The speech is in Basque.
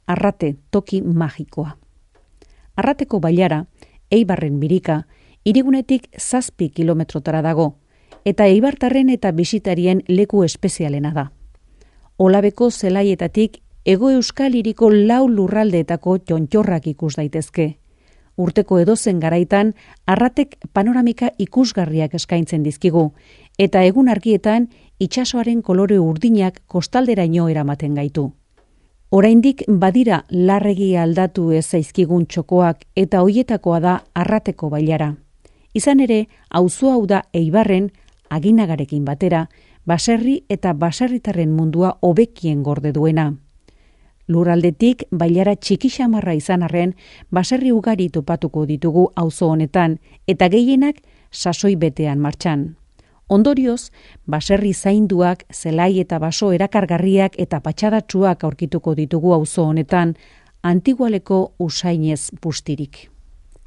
Arrate toki magikoa. Arrateko bailara, Eibarren birika, hirigunetik 7 kilometrotara dago, eta eibartarren eta bisitarien leku espezialena da. Olabeko zelaietatik Hego Euskal Hiriko 4 lurraldeetako txontxorrak ikus daitezke. Urteko edozen garaitan, Arratek panoramika ikusgarriak eskaintzen dizkigu, eta egun argietan itsasoaren kolore urdinak kostalderaino eramaten gaitu. Oraindik badira larregi aldatu ez zaizkigun txokoak eta hoietakoa da Arrateko bailara. Izan ere, auzo hau da Eibarren, Aginagarekin batera, baserri eta baserritarren mundua hobekien gorde duena. Lurraldetik bailara txiki xamarra izan arren, baserri ugari topatuko ditugu auzo honetan, eta gehienak sasoi betean martxan. Ondorioz, baserri zainduak, zelai eta baso erakargarriak eta patxadatsuak aurkituko ditugu auzo honetan, antigualeko usainez bustirik.